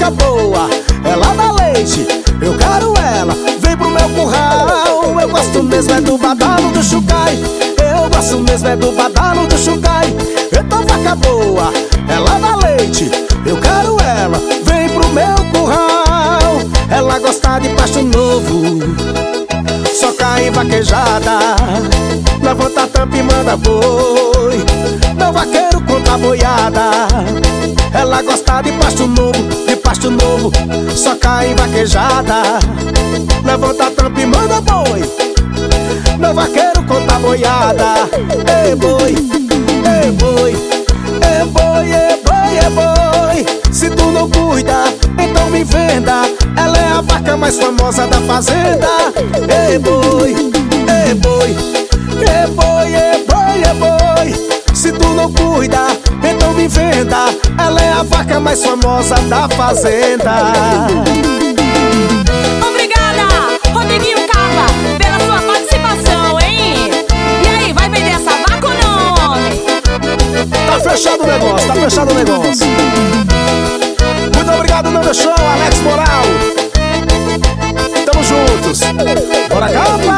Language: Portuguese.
vaca boa, ela dá leite, eu quero ela, vem pro meu curral. Eu gosto mesmo é do badalo do chucai, eu gosto mesmo é do badalo do chucai. Eita vaca boa, ela dá leite, eu quero ela, vem pro meu curral. Ela gosta de pasto novo, só cai em vaquejada, levanta a tampa e manda boi. Meu vaqueiro conta a boiada. Ela gosta de pasto novo, só cai em vaquejada, levanta a tampa e manda boi. Meu vaqueiro conta a boiada. Ei boi, ei boi, ei boi, ei boi, ei boi. Se tu não cuida, então me venda, ela é a vaca mais famosa da fazenda. Ei boi, ei boi, ei boi, ei boi, ei boi. Se tu não cuida, então me venda, ela é a vaca mais famosa da fazenda. Obrigada, Rodriguinho Capa, pela sua participação, hein? E aí, vai vender essa vaca ou não, homem? Tá fechado o negócio, tá fechado o negócio. Muito obrigado, Nando Show, Alex Moral. Tamo juntos. Bora, Capa!